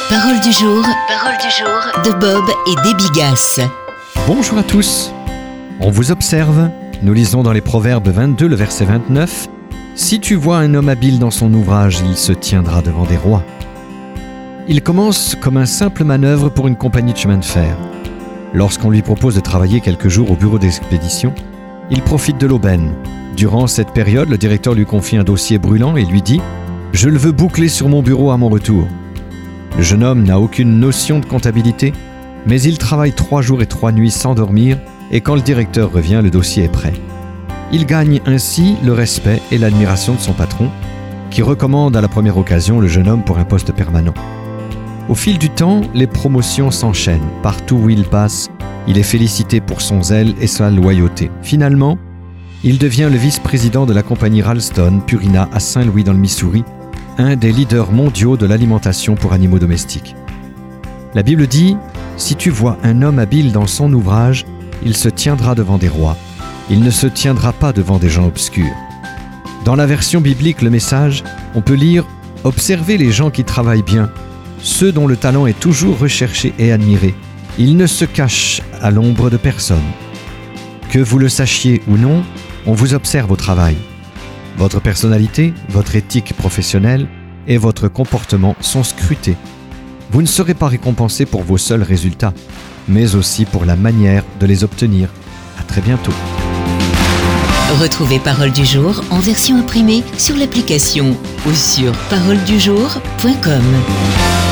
Parole du jour de Bob et Déby Gasse. Bonjour à tous. On vous observe. Nous lisons dans les Proverbes 22, le verset 29. « Si tu vois un homme habile dans son ouvrage, il se tiendra devant des rois. » Il commence comme un simple manœuvre pour une compagnie de chemin de fer. Lorsqu'on lui propose de travailler quelques jours au bureau d'expédition, il profite de l'aubaine. Durant cette période, le directeur lui confie un dossier brûlant et lui dit « Je le veux boucler sur mon bureau à mon retour. » Le jeune homme n'a aucune notion de comptabilité, mais il travaille 3 jours et 3 nuits sans dormir et quand le directeur revient, le dossier est prêt. Il gagne ainsi le respect et l'admiration de son patron, qui recommande à la première occasion le jeune homme pour un poste permanent. Au fil du temps, les promotions s'enchaînent. Partout où il passe, il est félicité pour son zèle et sa loyauté. Finalement, il devient le vice-président de la compagnie Ralston Purina à Saint-Louis dans le Missouri, un des leaders mondiaux de l'alimentation pour animaux domestiques. La Bible dit « Si tu vois un homme habile dans son ouvrage, il se tiendra devant des rois. Il ne se tiendra pas devant des gens obscurs. » Dans la version biblique, le message, on peut lire « Observez les gens qui travaillent bien, ceux dont le talent est toujours recherché et admiré. Ils ne se cachent à l'ombre de personne. Que vous le sachiez ou non, on vous observe au travail. Votre personnalité, votre éthique professionnelle et votre comportement sont scrutés. Vous ne serez pas récompensé pour vos seuls résultats, mais aussi pour la manière de les obtenir. À très bientôt. Retrouvez Parole du jour en version imprimée sur l'application ou sur paroledujour.com.